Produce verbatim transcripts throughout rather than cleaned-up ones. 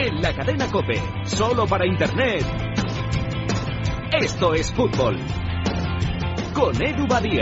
En la cadena COPE, solo para Internet. Esto es fútbol. Con Edu Badía.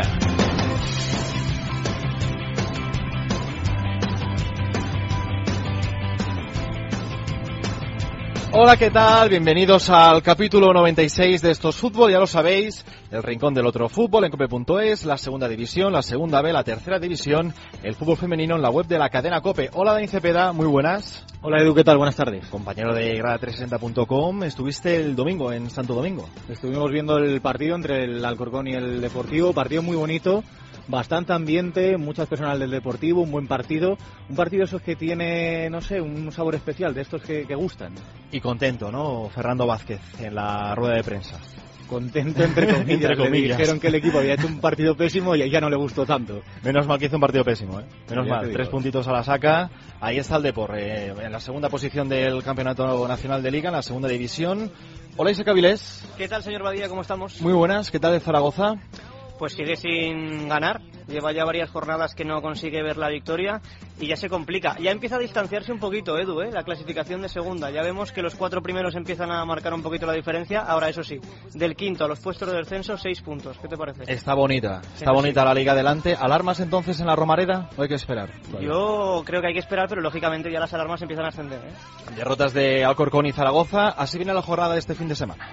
Hola, ¿qué tal? Bienvenidos al capítulo noventa y seis de Esto es Fútbol, ya lo sabéis, el rincón del otro fútbol en cope punto es, la segunda división, la segunda B, la tercera división, el fútbol femenino en la web de la cadena COPE. Hola, Dani Cepeda, muy buenas. Hola, Edu, ¿qué tal? Buenas tardes. Compañero de grada trescientos sesenta punto com, estuviste el domingo en Santo Domingo. Estuvimos viendo el partido entre el Alcorcón y el Deportivo, partido muy bonito. Bastante ambiente, muchas personas del Deportivo, un buen partido. Un partido esos que tiene, no sé, un sabor especial, de estos que, que gustan. Y contento, ¿no? Fernando Vázquez en la rueda de prensa. Contento entre comillas. entre comillas. Le dijeron que el equipo había hecho un partido pésimo y ya no le gustó tanto. Menos mal que hizo un partido pésimo, ¿eh? Menos ya mal, tres puntitos a la saca. Ahí está el Depor, eh, en la segunda posición del Campeonato Nacional de Liga, en la segunda división. Hola, Isaac Avilés. ¿Qué tal, señor Badía? ¿Cómo estamos? Muy buenas, ¿qué tal el Zaragoza? Pues sigue sin ganar, lleva ya varias jornadas que no consigue ver la victoria y ya se complica. Ya empieza a distanciarse un poquito, Edu, ¿eh? La clasificación de segunda. Ya vemos que los cuatro primeros empiezan a marcar un poquito la diferencia. Ahora, eso sí, del quinto a los puestos de descenso, seis puntos. ¿Qué te parece? Está bonita, está Pero bonita sí. La liga adelante. ¿Alarmas entonces en la Romareda o hay que esperar? Vale. Yo creo que hay que esperar, pero lógicamente ya las alarmas empiezan a ascender, ¿eh? Derrotas de Alcorcón y Zaragoza. Así viene la jornada de este fin de semana.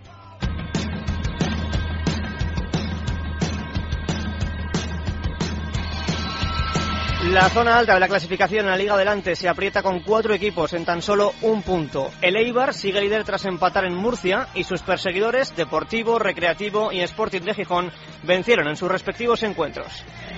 La zona alta de la clasificación en la Liga Adelante se aprieta con cuatro equipos en tan solo un punto. El Eibar sigue líder tras empatar en Murcia y sus perseguidores, Deportivo, Recreativo y Sporting de Gijón, vencieron en sus respectivos encuentros.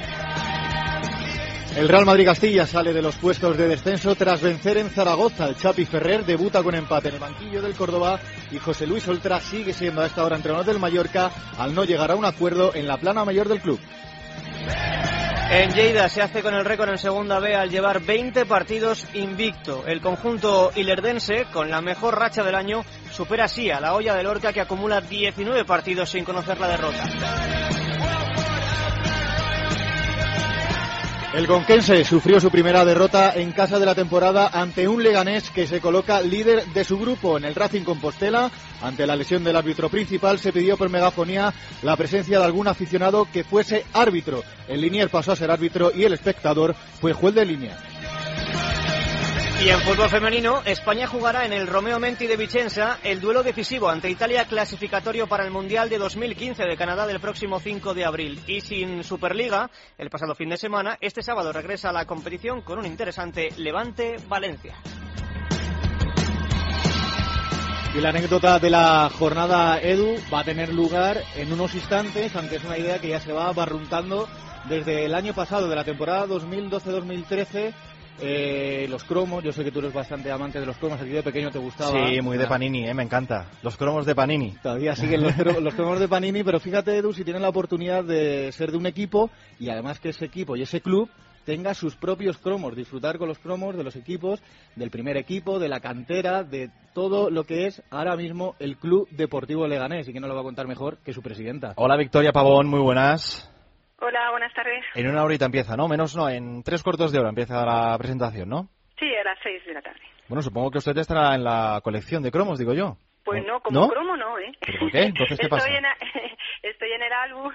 El Real Madrid Castilla sale de los puestos de descenso tras vencer en Zaragoza. El Chapi Ferrer debuta con empate en el banquillo del Córdoba y José Luis Oltra sigue siendo a esta hora entrenador del Mallorca al no llegar a un acuerdo en la plana mayor del club. En Lleida se hace con el récord en segunda B al llevar veinte partidos invicto. El conjunto ilerdense, con la mejor racha del año, supera así a la Hoya de Lorca, que acumula diecinueve partidos sin conocer la derrota. El conquense sufrió su primera derrota en casa de la temporada ante un Leganés que se coloca líder de su grupo. En el Racing Compostela, ante la lesión del árbitro principal, se pidió por megafonía la presencia de algún aficionado que fuese árbitro. El Linier pasó a ser árbitro y el espectador fue juez de línea. Y en fútbol femenino, España jugará en el Romeo Menti de Vicenza el duelo decisivo ante Italia, clasificatorio para el Mundial de dos mil quince de Canadá del próximo cinco de abril. Y sin Superliga, el pasado fin de semana, este sábado regresa a la competición con un interesante Levante-Valencia. Y la anécdota de la jornada, Edu, va a tener lugar en unos instantes, aunque es una idea que ya se va barruntando desde el año pasado, de la temporada dos mil doce dos mil trece. Eh, los cromos, yo sé que tú eres bastante amante de los cromos, aquí de pequeño te gustaba. Sí, muy de Panini, eh, me encanta. Los cromos de Panini. Todavía siguen los, los cromos de Panini, pero fíjate, Edu, si tienen la oportunidad de ser de un equipo y además que ese equipo y ese club tenga sus propios cromos, disfrutar con los cromos de los equipos, del primer equipo, de la cantera, de todo lo que es ahora mismo el Club Deportivo Leganés, y que no lo va a contar mejor que su presidenta. Hola, Victoria Pavón, muy buenas. Hola, buenas tardes. En una horita empieza, ¿no? Menos no, en tres cuartos de hora empieza la presentación, ¿no? Sí, a las seis de la tarde. Bueno, supongo que usted estará en la colección de cromos, digo yo. Pues no, como ¿No? cromo no, ¿eh? ¿Pero por qué? Entonces, ¿qué estoy pasa? En, estoy en el álbum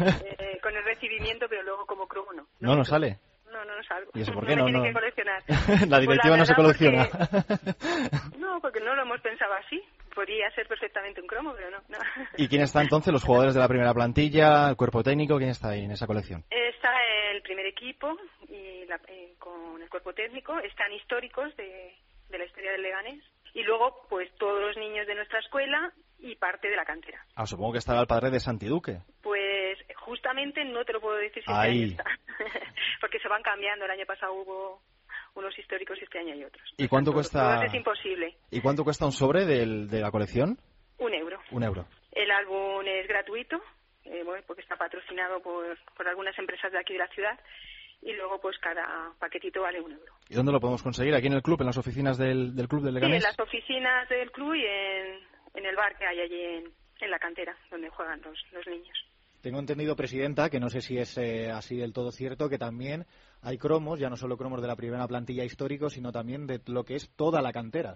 eh, con el recibimiento, pero luego como cromo no. No, no sale. No, no, no salgo. ¿Y eso por qué no? No, me no. tienen que coleccionar. La directiva pues la no se colecciona. Porque... No, porque no lo hemos pensado así. Podría ser perfectamente un cromo, pero no, no. ¿Y quién está entonces? ¿Los jugadores de la primera plantilla, el cuerpo técnico? ¿Quién está ahí en esa colección? Está el primer equipo y la, eh, con el cuerpo técnico. Están históricos de, de la historia del Leganés. Y luego, pues, todos los niños de nuestra escuela y parte de la cantera. Ah, supongo que estará el padre de Santi Duque. Pues justamente no te lo puedo decir si Ahí. este año está. Porque se van cambiando. El año pasado hubo unos históricos y este año hay otros. ¿Y cuánto Todos, cuesta? todos es imposible. ¿Y cuánto cuesta un sobre del, de la colección? Un euro. Un euro. El álbum es gratuito, eh, bueno, porque está patrocinado por, por algunas empresas de aquí de la ciudad. Y luego, pues, cada paquetito vale un euro. ¿Y dónde lo podemos conseguir? ¿Aquí en el club, en las oficinas del, del club del Sí, Leganés? en las oficinas del club y en, en el bar que hay allí en, en la cantera, donde juegan los, los niños. Tengo entendido, presidenta, que no sé si es eh, así del todo cierto, que también hay cromos, ya no solo cromos de la primera plantilla histórico, sino también de lo que es toda la cantera.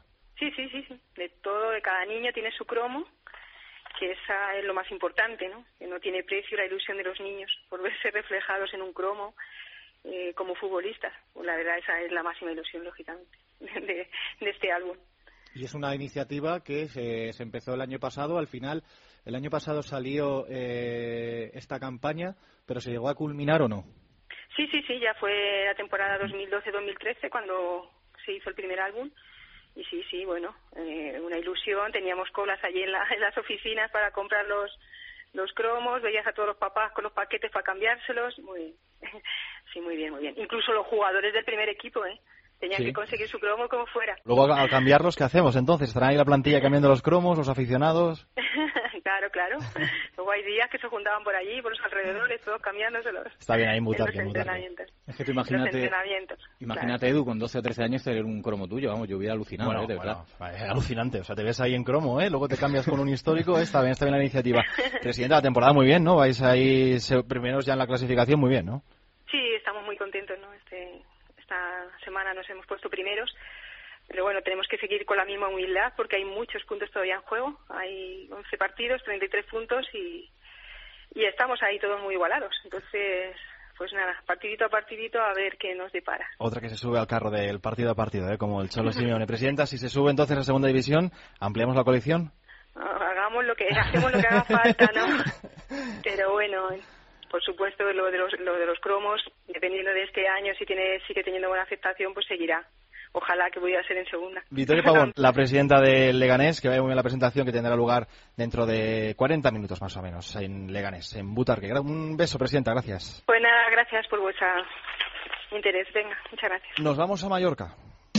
Sí, sí, sí, sí. De todo, de cada niño tiene su cromo, que esa es lo más importante, ¿no? Que no tiene precio la ilusión de los niños por verse reflejados en un cromo eh, como futbolistas. Pues la verdad, esa es la máxima ilusión, lógicamente, de, de este álbum. Y es una iniciativa que se, se empezó el año pasado. Al final, el año pasado salió eh, esta campaña, pero ¿se llegó a culminar o no? Sí, sí, sí, ya fue la temporada dos mil doce dos mil trece cuando se hizo el primer álbum. Y sí, sí, bueno, eh, una ilusión. Teníamos colas allí en, la, en las oficinas para comprar los, los cromos. Veías a todos los papás con los paquetes para cambiárselos. Muy, sí, muy bien, muy bien. Incluso los jugadores del primer equipo, ¿eh? Tenían sí. que conseguir su cromo como fuera. Luego, al cambiarlos, ¿qué hacemos entonces? ¿Estarán ahí la plantilla cambiando los cromos, los aficionados? Claro, claro. Luego hay días que se juntaban por allí, por los alrededores, todos cambiándoselos. Está bien ahí mutar, que entrenamientos. Es que tú imagínate, imagínate claro. Edu, con doce o trece años tener un cromo tuyo, vamos, yo hubiera alucinado, bueno, ¿eh? De bueno, verdad. Es alucinante, o sea, te ves ahí en cromo, ¿eh? Luego te cambias con un histórico, ¿eh? Está bien, está bien la iniciativa. Presidenta, la temporada muy bien, ¿no? Vais ahí primeros ya en la clasificación, muy bien, ¿no? Sí, estamos muy contentos, ¿no? Este... Esta semana nos hemos puesto primeros, pero bueno, tenemos que seguir con la misma humildad porque hay muchos puntos todavía en juego. Hay once partidos, treinta y tres puntos y, y estamos ahí todos muy igualados. Entonces, pues nada, partidito a partidito a ver qué nos depara. Otra que se sube al carro del partido a partido, ¿eh? Como el Cholo Simeone. Presidenta, si se sube entonces a segunda división, ¿ampliamos la colección? No, hagamos lo que, hacemos lo que haga falta, ¿no? Pero bueno... Por supuesto, lo de los, lo de los cromos, dependiendo de este año, si tiene sigue teniendo buena aceptación, pues seguirá. Ojalá que pudiera ser en segunda. Victoria Pavón, la presidenta del Leganés, que vaya muy bien la presentación, que tendrá lugar dentro de cuarenta minutos más o menos en Leganés, en Butarque. Un beso, presidenta, gracias. Pues nada, gracias por vuestro interés. Venga, muchas gracias. Nos vamos a Mallorca.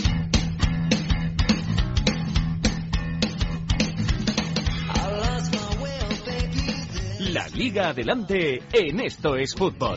La Liga adelante en Esto es Fútbol.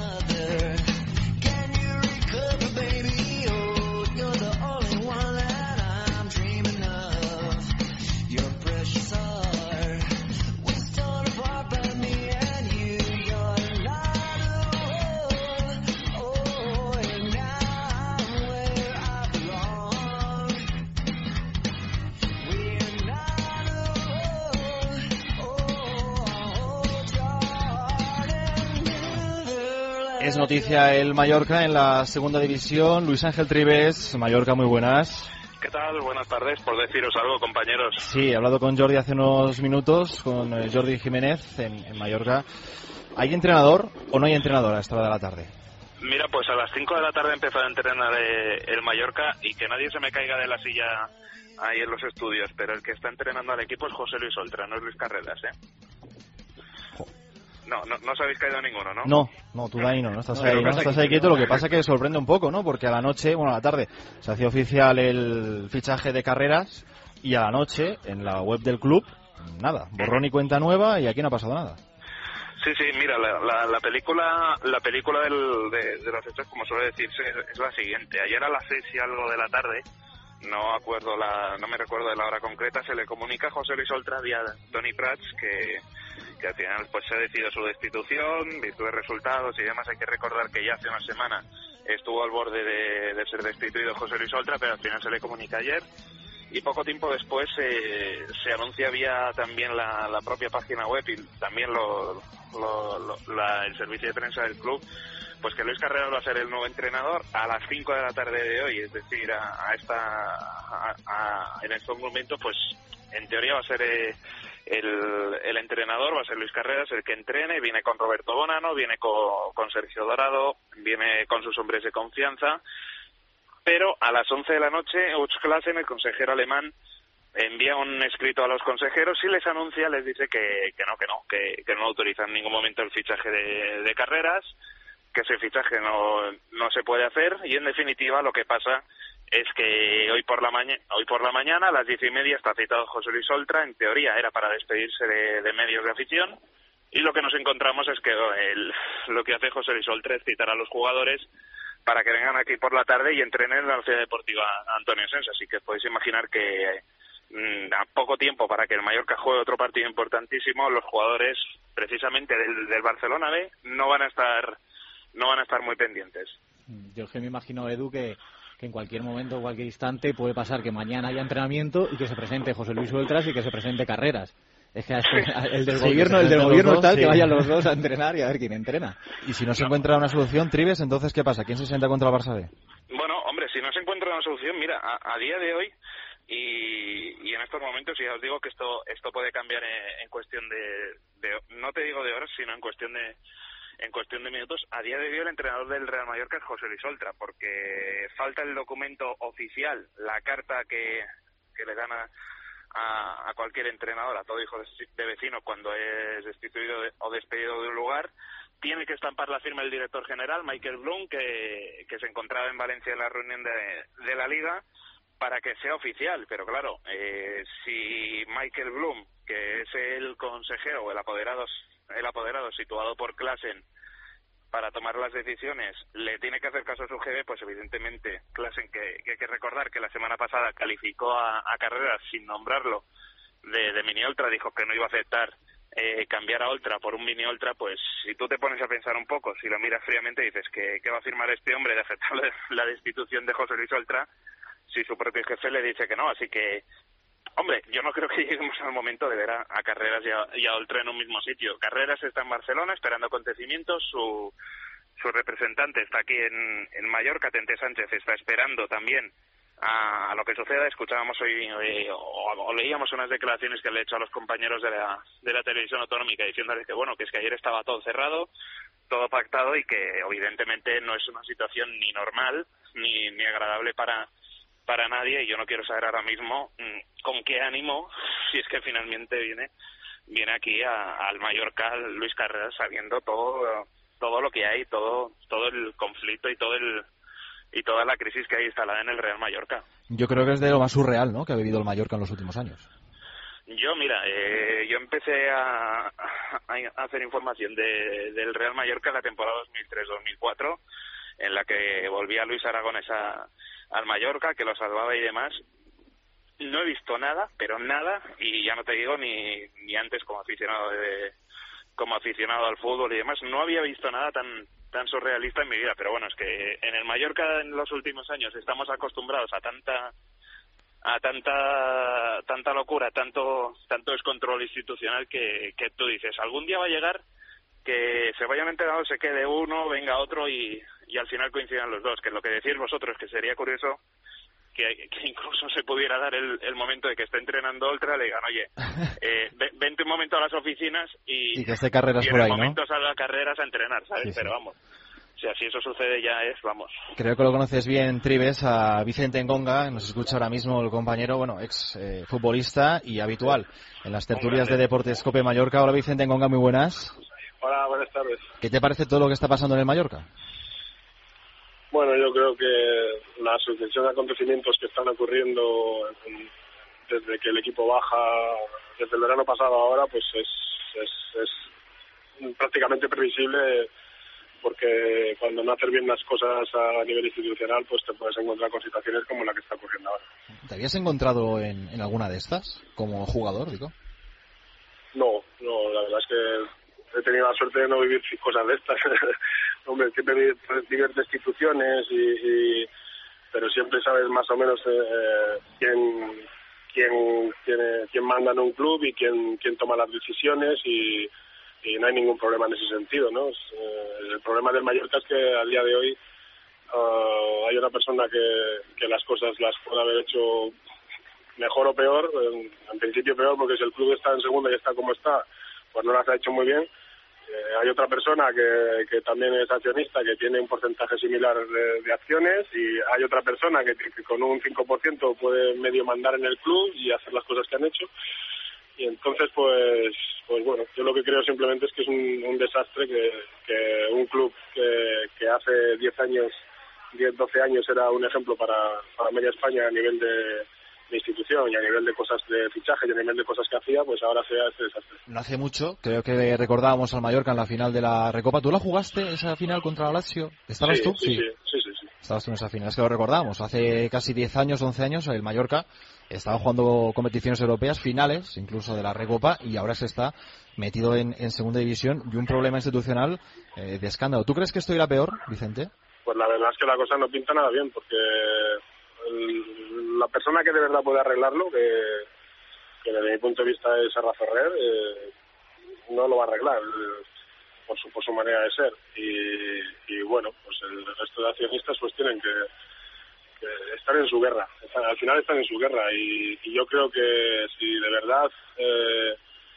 Es noticia el Mallorca en la segunda división. Luis Ángel Trives, Mallorca, muy buenas. ¿Qué tal? Buenas tardes, por deciros algo, compañeros. Sí, he hablado con Jordi hace unos minutos, con Jordi Jiménez en, en Mallorca. ¿Hay entrenador o no hay entrenador a esta hora de la tarde? Mira, pues a las cinco de la tarde empezó a entrenar el Mallorca y que nadie se me caiga de la silla ahí en los estudios, pero el que está entrenando al equipo es José Luis Oltra, no es Luis Carreras, ¿eh? No, no, no os habéis caído ninguno, ¿no? No, no, tú de ahí no, no estás no, ahí, no, estás ahí quieto. Lo que pasa es que sorprende un poco, ¿no? Porque a la noche, bueno, a la tarde, se hacía oficial el fichaje de Carreras y a la noche, en la web del club, nada, borrón y cuenta nueva y aquí no ha pasado nada. Sí, sí, mira, la, la, la película la película del, de, de los hechos, como suele decirse, es, es la siguiente. Ayer a las seis y algo de la tarde, no acuerdo la, no me recuerdo de la hora concreta, se le comunica a José Luis Oltra vía Toni Prats que... que al final pues se ha decidido su destitución, virtud de resultados y demás. Hay que recordar que ya hace una semana estuvo al borde de, de ser destituido José Luis Oltra, pero al final se le comunica ayer y poco tiempo después eh, se anuncia vía también la, la propia página web y también lo, lo, lo, la, el servicio de prensa del club, pues que Luis Carreras va a ser el nuevo entrenador a las cinco de la tarde de hoy, es decir, a, a esta a, a, en estos momentos pues en teoría va a ser eh, El, el entrenador va a ser Luis Carreras, el que entrene, viene con Roberto Bonano, viene con, con Sergio Dorado, viene con sus hombres de confianza, pero a las once de la noche, Utz Klassen, el consejero alemán, envía un escrito a los consejeros y les anuncia, les dice que, que no, que no, que, que no autoriza en ningún momento el fichaje de, de Carreras, que ese fichaje no, no se puede hacer y en definitiva lo que pasa es que hoy por la mañana, hoy por la mañana a las diez y media está citado José Luis Oltra. En teoría era para despedirse de, de medios de afición y lo que nos encontramos es que el, lo que hace José Luis Oltra es citar a los jugadores para que vengan aquí por la tarde y entrenen en la Ciudad Deportiva Antonio Sens. Así que podéis imaginar que mmm, a poco tiempo para que el Mallorca juegue otro partido importantísimo, los jugadores precisamente del, del Barcelona B no van a estar no van a estar muy pendientes. Yo es que me imagino, Edu, que que en cualquier momento, cualquier instante puede pasar que mañana haya entrenamiento y que se presente José Luis Oltras y que se presente Carreras. Es que el del sí, gobierno, el del gobierno dos, tal, sí. que vayan los dos a entrenar y a ver quién entrena. Y si no se encuentra una solución, Trives, entonces ¿qué pasa? ¿Quién se sienta contra el Barça B? Bueno, hombre, si no se encuentra una solución, mira, a, a día de hoy y, y en estos momentos, ya os digo que esto esto puede cambiar en, en cuestión de, de, no te digo de horas, sino en cuestión de en cuestión de minutos. A día de hoy el entrenador del Real Mallorca es José Luis Oltra, porque falta el documento oficial, la carta que, que le dan a, a, a cualquier entrenador, a todo hijo de, de vecino cuando es destituido de, o despedido de un lugar. Tiene que estampar la firma el director general, Michael Blum, que, que se encontraba en Valencia en la reunión de, de la Liga, para que sea oficial. Pero claro, eh, si Michael Blum, que es el consejero o el apoderado, el apoderado situado por Clasen para tomar las decisiones, le tiene que hacer caso a su jefe, pues evidentemente Clasen, que, que hay que recordar que la semana pasada calificó a, a Carreras sin nombrarlo de, de mini ultra, dijo que no iba a aceptar Eh, cambiar a Oltra por un mini Ultra, pues si tú te pones a pensar un poco, si lo miras fríamente, dices que, que va a firmar este hombre de aceptar la destitución de José Luis Oltra si su propio jefe le dice que no. Así que, hombre, yo no creo que lleguemos al momento de ver a, a Carreras y a, y a Oltra en un mismo sitio. Carreras está en Barcelona esperando acontecimientos, su, su representante está aquí en, en Mallorca, Tente Sánchez, está esperando también A, a lo que suceda. Escuchábamos hoy eh, o, o leíamos unas declaraciones que le he hecho a los compañeros de la, de la televisión autonómica diciéndoles que bueno, que es que ayer estaba todo cerrado, todo pactado y que evidentemente no es una situación ni normal ni, ni agradable para para nadie, y yo no quiero saber ahora mismo mmm, con qué ánimo, si es que finalmente viene viene aquí a, al Mallorca Luis Carreras, sabiendo todo todo lo que hay, todo todo el conflicto y todo el y toda la crisis que hay instalada en el Real Mallorca. Yo creo que es de lo más surreal, ¿no?, que ha vivido el Mallorca en los últimos años. Yo, mira, eh, yo empecé a, a hacer información de, del Real Mallorca en la temporada dos mil tres dos mil cuatro, en la que volvía Luis Aragonés a, al Mallorca, que lo salvaba y demás. No he visto nada, pero nada, y ya no te digo ni, ni antes como aficionado de, como aficionado al fútbol y demás, no había visto nada tan tan surrealista en mi vida. Pero bueno, es que en el Mallorca en los últimos años estamos acostumbrados a tanta a tanta tanta locura, tanto tanto descontrol institucional que, que tú dices, algún día va a llegar que se vayan enterando, se quede uno, venga otro y, y al final coincidan los dos, que es lo que decís vosotros, que sería curioso que, que incluso se pudiera dar el, el momento de que esté entrenando Oltra, le digan, oye, eh, vente un momento a las oficinas y, y que esté Carreras y en por el ahí, momento ¿no? salga Carreras a entrenar, ¿sabes? Sí, sí. Pero vamos, o sea, si eso sucede ya es, vamos. Creo que lo conoces bien, Trives, a Vicente Ngonga, nos escucha ahora mismo el compañero, bueno, ex eh, futbolista y habitual en las tertulias de Deportes Cope Mallorca. Hola Vicente Ngonga, muy buenas. Hola, buenas tardes. ¿Qué te parece todo lo que está pasando en el Mallorca? Bueno, yo creo que la sucesión de acontecimientos que están ocurriendo desde que el equipo baja, desde el verano pasado ahora, pues es, es, es prácticamente previsible, porque cuando no haces bien las cosas a nivel institucional, pues te puedes encontrar con situaciones como la que está ocurriendo ahora. ¿Te habías encontrado en, en alguna de estas como jugador, digo? No, no, la verdad es que he tenido la suerte de no vivir cosas de estas. Hombre, siempre vives destituciones, y, y, pero siempre sabes más o menos eh, quién, quién, tiene, quién manda en un club y quién, quién toma las decisiones, y, y no hay ningún problema en ese sentido, ¿no? Es, eh, el problema del Mallorca es que al día de hoy uh, hay una persona que, que las cosas las puede haber hecho mejor o peor, en, en principio peor, porque si el club está en segunda y está como está, pues no las ha hecho muy bien. Eh, hay otra persona que, que también es accionista, que tiene un porcentaje similar de, de acciones, y hay otra persona que, que con un cinco por ciento puede medio mandar en el club y hacer las cosas que han hecho. Y entonces, pues pues bueno, yo lo que creo simplemente es que es un, un desastre que, que un club que, que hace diez años, diez, doce años era un ejemplo para, para media España a nivel de de institución y a nivel de cosas de fichaje y a nivel de cosas que hacía, pues ahora sea este desastre. No hace mucho, creo que recordábamos al Mallorca en la final de la Recopa. ¿Tú la jugaste, esa final contra la Lazio? ¿Estabas sí, tú? Sí, sí, sí, sí, sí. Estabas tú en esa final, es que lo recordábamos. Hace casi diez años, once años, el Mallorca estaba jugando competiciones europeas, finales, incluso de la Recopa, y ahora se está metido en, en segunda división y un problema institucional eh, de escándalo. ¿Tú crees que esto irá peor, Vicente? pues la verdad es que la cosa no pinta nada bien, porque el, la persona que de verdad puede arreglarlo, que, que desde mi punto de vista es Serra Ferrer, eh, no lo va a arreglar eh, por su por su manera de ser. Y, y bueno, pues el resto de accionistas pues tienen que, que estar en su guerra. Están, al final están en su guerra y, y yo creo que si de verdad eh,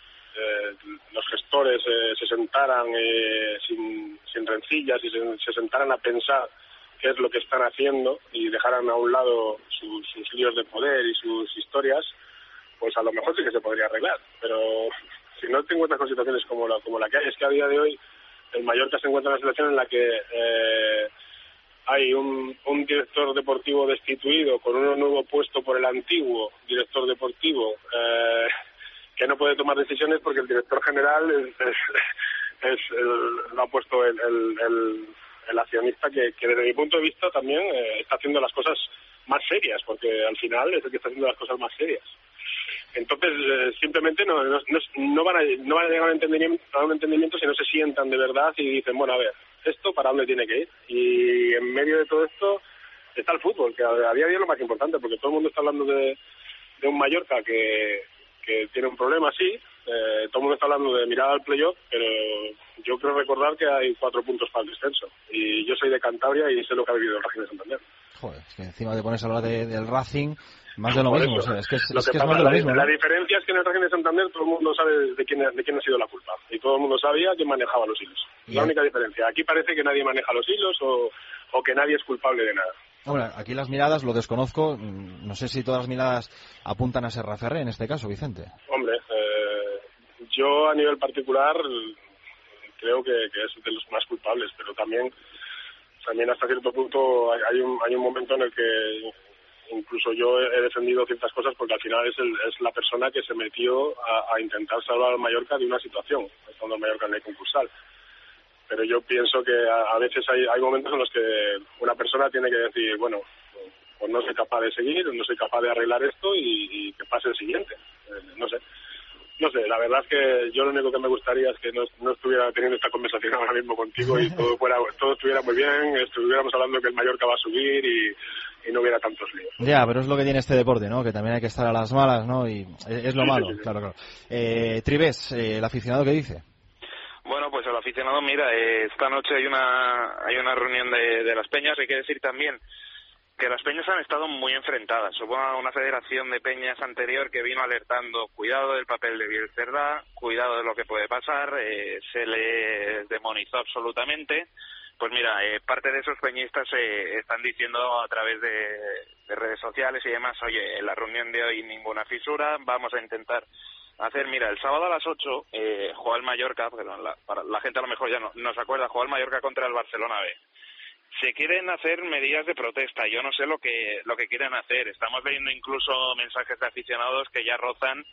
eh, los gestores eh, se sentaran eh, sin, sin rencillas y se, se sentaran a pensar qué es lo que están haciendo y dejaran a un lado su, sus líos de poder y sus historias, pues a lo mejor sí que se podría arreglar. Pero si no te encuentras con situaciones como la, como la que hay, es que a día de hoy el Mallorca se encuentra en una situación en la que eh, hay un, un director deportivo destituido con un nuevo puesto por el antiguo director deportivo eh, que no puede tomar decisiones porque el director general es, es, es el, lo ha puesto el, el, el, el accionista que, que desde mi punto de vista también eh, está haciendo las cosas más serias, porque al final es el que está haciendo las cosas más serias. Entonces eh, simplemente no, no, no, van a, no van a llegar a un, entendimiento, a un entendimiento si no se sientan de verdad y dicen, bueno, a ver, ¿esto para dónde tiene que ir? Y en medio de todo esto está el fútbol, que a, a día de hoy es lo más importante, porque todo el mundo está hablando de, de un Mallorca que, que tiene un problema, sí, eh, todo el mundo está hablando de mirar al playoff, pero yo creo recordar que hay cuatro puntos para el descenso. Y yo soy de Cantabria y sé lo que ha vivido el Racing de Santander. Joder, es que encima te pones a hablar de, del Racing, más de lo mismo, o sea, es que es, lo es, que que pasa, es más de lo la, mismo, ¿no? La diferencia es que en el Racing de Santander todo el mundo sabe de quién, de quién ha sido la culpa. Y todo el mundo sabía quién manejaba los hilos. La yeah. única diferencia. Aquí parece que nadie maneja los hilos o, o que nadie es culpable de nada. Hombre, aquí las miradas, lo desconozco, no sé si todas las miradas apuntan a Serra Ferrer en este caso, Vicente. Hombre, eh, yo a nivel particular creo que, que es de los más culpables, pero también también hasta cierto punto hay, hay, un, hay un momento en el que incluso yo he defendido ciertas cosas porque al final es, el, es la persona que se metió a, a intentar salvar al Mallorca de una situación, estando el Mallorca en ley concursal. Pero yo pienso que a, a veces hay, hay momentos en los que una persona tiene que decir, bueno, pues no soy capaz de seguir, no soy capaz de arreglar esto y, y que pase el siguiente. Eh, no sé. No sé, la verdad es que yo lo único que me gustaría es que no, no estuviera teniendo esta conversación ahora mismo contigo y todo fuera todo estuviera muy bien, estuviéramos hablando que el Mallorca va a subir y, y no hubiera tantos líos. Ya, pero es lo que tiene este deporte, ¿no? Que también hay que estar a las malas, ¿no? Y es, es lo sí, malo, sí, sí, claro, claro. Eh, Trives, eh, el aficionado, ¿qué dice? Bueno, pues el aficionado, mira, eh, esta noche hay una hay una reunión de, de las peñas. Hay que decir también que las peñas han estado muy enfrentadas. Hubo una federación de peñas anterior que vino alertando, cuidado del papel de Biel Cerdá, cuidado de lo que puede pasar, eh, se le demonizó absolutamente. Pues mira, eh, parte de esos peñistas eh, están diciendo a través de, de redes sociales y demás, oye, en la reunión de hoy ninguna fisura, vamos a intentar hacer, mira, el sábado a las ocho eh, juega el Mallorca, porque la, para la gente a lo mejor ya no, no se acuerda, juega el Mallorca contra el Barcelona B. Se quieren hacer medidas de protesta, yo no sé lo que lo que quieren hacer. Estamos leyendo incluso mensajes de aficionados que ya rozan,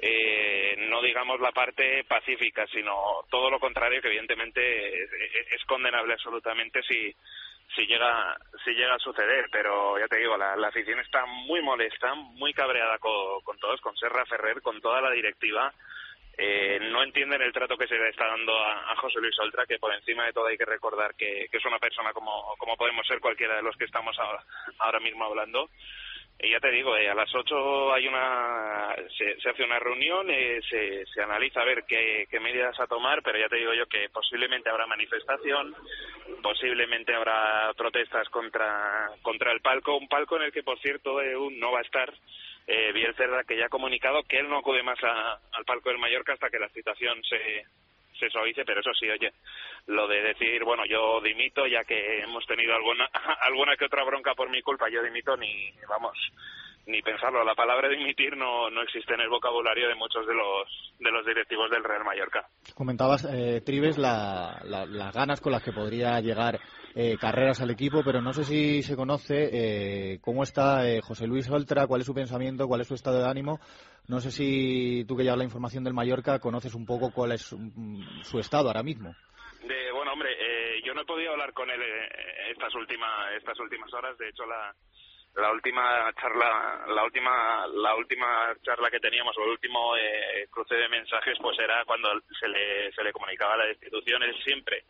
eh, no digamos la parte pacífica, sino todo lo contrario, que evidentemente es, es condenable absolutamente si si llega si llega a suceder. Pero ya te digo, la, la afición está muy molesta, muy cabreada con, con todos, con Serra Ferrer, con toda la directiva. Eh, no entienden el trato que se le está dando a, a José Luis Oltra, que por encima de todo hay que recordar que, que es una persona como, como podemos ser cualquiera de los que estamos ahora, ahora mismo hablando. Y ya te digo, eh, a las ocho hay una se, se hace una reunión, eh, se, se analiza a ver qué, qué medidas a tomar, pero ya te digo yo que posiblemente habrá manifestación, posiblemente habrá protestas contra contra el palco, un palco en el que, por cierto, E U no va a estar. Eh, Biel Cerdá, que ya ha comunicado que él no acude más a, al palco del Mallorca hasta que la situación se, se suavice, pero eso sí, oye, lo de decir, bueno, yo dimito, ya que hemos tenido alguna alguna que otra bronca por mi culpa, yo dimito, ni, vamos, ni pensarlo. La palabra dimitir no, no existe en el vocabulario de muchos de los de los directivos del Real Mallorca. Comentabas, eh, Trives, la, la, las ganas con las que podría llegar Eh, carreras al equipo, pero no sé si se conoce eh, cómo está eh, José Luis Oltra, cuál es su pensamiento, cuál es su estado de ánimo. No sé si tú, que llevas la información del Mallorca, conoces un poco cuál es um, su estado ahora mismo. De, bueno, hombre, eh, yo no he podido hablar con él eh, estas últimas estas últimas horas. De hecho, la la última charla la última la última charla que teníamos, o el último eh, cruce de mensajes, pues era cuando se le se le comunicaba la destitución. Él siempre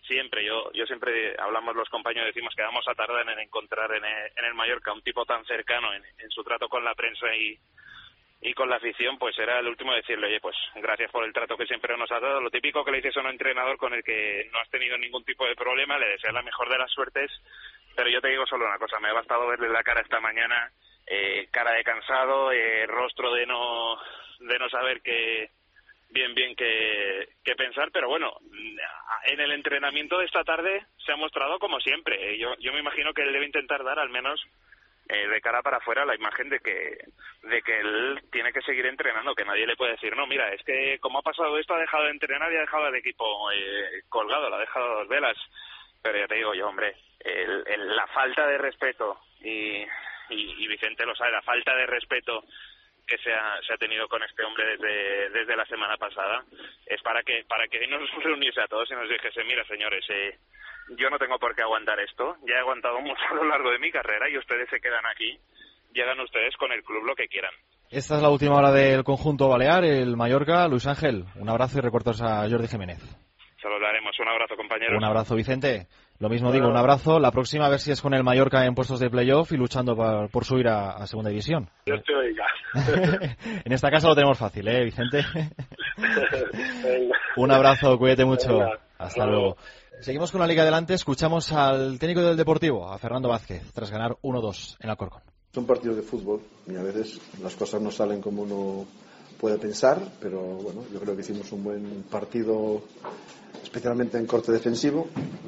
siempre, yo yo siempre hablamos los compañeros, decimos que vamos a tardar en encontrar en el, en el Mallorca un tipo tan cercano en, en su trato con la prensa y y con la afición, pues era el último decirle, oye, pues gracias por el trato que siempre nos has dado. Lo típico que le dices a un entrenador con el que no has tenido ningún tipo de problema, le deseas la mejor de las suertes, pero yo te digo solo una cosa, me ha bastado verle la cara esta mañana, eh, cara de cansado, eh, rostro de no de no saber qué bien bien qué, qué pensar, pero bueno, en el entrenamiento de esta tarde se ha mostrado como siempre. Yo, yo me imagino que él debe intentar dar al menos Eh, de cara para afuera la imagen de que de que él tiene que seguir entrenando, que nadie le puede decir, no, mira, es que como ha pasado esto, ha dejado de entrenar y ha dejado al equipo eh, colgado, lo ha dejado a dos velas. Pero ya te digo yo, hombre, el, el, la falta de respeto, y, y, y Vicente lo sabe, la falta de respeto que se ha, se ha tenido con este hombre desde desde la semana pasada, es para que para que nos reuniese a todos y nos dijese, mira, señores, eh, yo no tengo por qué aguantar esto, ya he aguantado mucho a lo largo de mi carrera y ustedes se quedan aquí, llegan ustedes con el club lo que quieran. Esta es la última hora del conjunto balear, el Mallorca. Luis Ángel, un abrazo y recuerdos a Jordi Jiménez. Se lo daremos, un abrazo, compañeros. Un abrazo, Vicente. Lo mismo bueno. digo, un abrazo. La próxima a ver si es con el Mallorca en puestos de playoff y luchando por, por subir a, a segunda división. Yo te oiga. En esta casa lo tenemos fácil, ¿eh, Vicente? Un abrazo, cuídate mucho. Venga. Hasta Venga. luego. Seguimos con la Liga adelante, escuchamos al técnico del Deportivo, a Fernando Vázquez, tras ganar uno dos en Alcorcón. Son partidos de fútbol y a veces las cosas no salen como uno puede pensar, pero bueno, yo creo que hicimos un buen partido, especialmente en corte defensivo,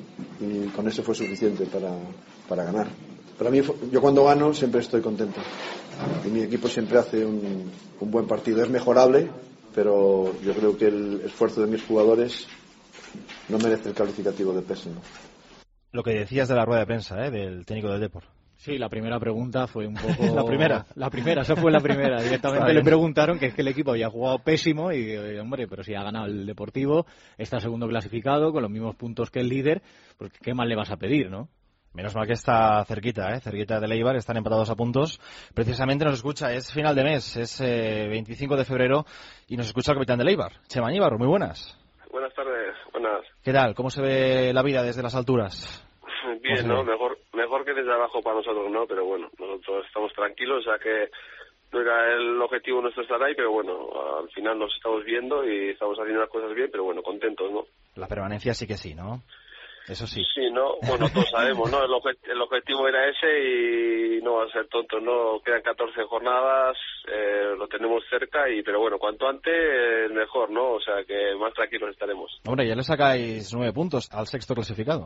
y con eso fue suficiente para, para ganar. Para mí, yo cuando gano siempre estoy contento y mi equipo siempre hace un, un buen partido. Es mejorable, pero yo creo que el esfuerzo de mis jugadores no merece el calificativo de pésimo. Lo que decías de la rueda de prensa, ¿eh? Del técnico del Depor. Sí, la primera pregunta fue un poco... ¿La primera? La primera, esa fue la primera. Directamente le preguntaron que es que el equipo había jugado pésimo y, hombre, pero si ha ganado el Deportivo, está segundo clasificado, con los mismos puntos que el líder, pues ¿qué más le vas a pedir, no? Menos mal que está cerquita, ¿eh? Cerquita del Eibar, están empatados a puntos. Precisamente nos escucha, es final de mes, es eh, veinticinco de febrero, y nos escucha el capitán del Eibar, Chema Añíbar. Muy buenas. Buenas tardes, buenas. ¿Qué tal? ¿Cómo se ve la vida desde las alturas? Bien, ¿no? Mejor, mejor que desde abajo para nosotros, ¿no? Pero bueno, nosotros estamos tranquilos, ya que no era el objetivo nuestro estar ahí, pero bueno, al final nos estamos viendo y estamos haciendo las cosas bien, pero bueno, contentos, ¿no? La permanencia sí que sí, ¿no? Eso sí. Sí, ¿no? Bueno, todos sabemos, ¿no? El, obje- el objetivo era ese y no va a ser tonto, ¿no? Quedan catorce jornadas, eh, lo tenemos cerca, y pero bueno, cuanto antes, eh, mejor, ¿no? O sea, que más tranquilos estaremos. Hombre, ya le sacáis nueve puntos al sexto clasificado.